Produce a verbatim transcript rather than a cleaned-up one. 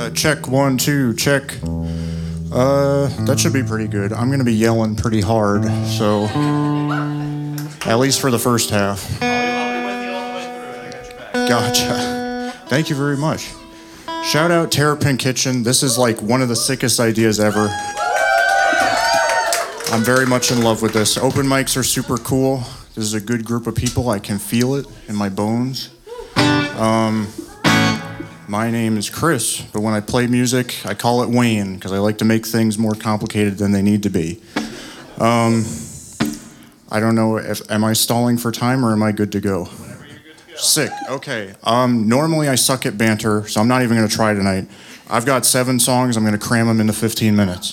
Uh, check one, two, check. Uh, that should be pretty good. I'm gonna be yelling pretty hard, so at least for the first half. Gotcha. Thank you very much. Shout out Terrapin Kitchen. This is like one of the sickest ideas ever. I'm very much in love with this. Open mics are super cool. This is a good group of people. I can feel it in my bones. Um, my name is Chris, but when I play music, I call it Wayne because I like to make things more complicated than they need to be. Um, I don't know if am I stalling for time or am I good to go? Whenever you're good to go. Sick. Okay. Um, normally I suck at banter, so I'm not even going to try tonight. I've got seven songs. I'm going to cram them into fifteen minutes.